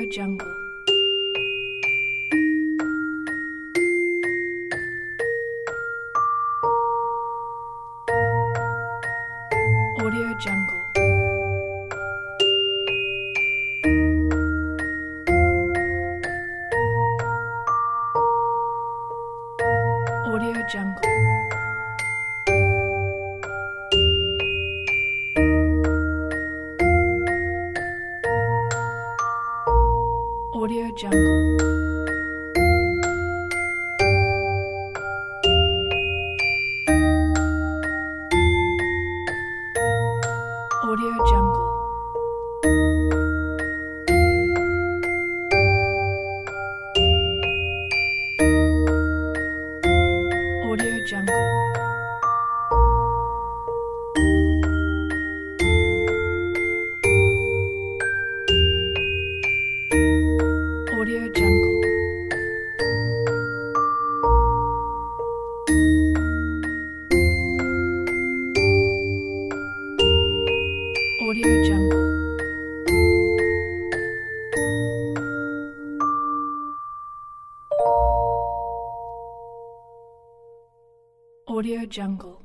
Audio Jungle. Audio Jungle. Audio Jungle. Audio Jungle. Audio Jungle. Audio Jungle. Audio Jungle. Audio Jungle. Audio Jungle.